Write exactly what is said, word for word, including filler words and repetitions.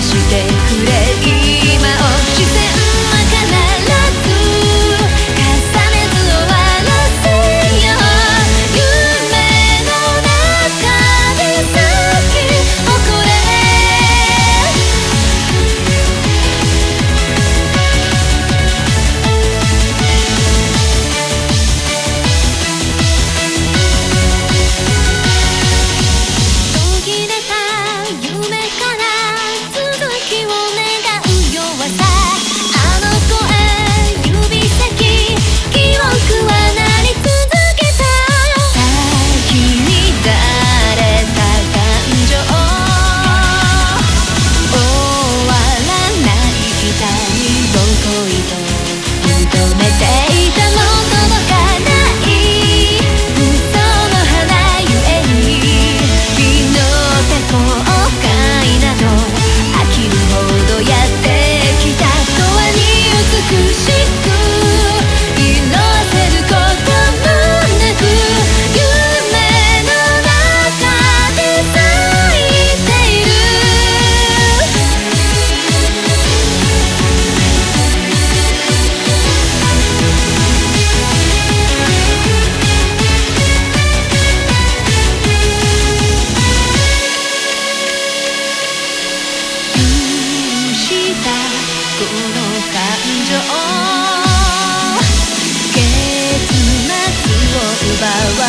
してくれ今を視線は必ず重ねず終わらせよう夢の中で咲き誇れ途切れた夢から続きを願うよ朝あの声指先記憶はなり続けた先に乱れた感情終わらない痛みを恋と認めていたも届かない嘘の花ゆえに身の手後悔など飽きるほどやってきた永遠に美しく色あせることもなく夢の中で咲いている許したこの感情結末を奪わ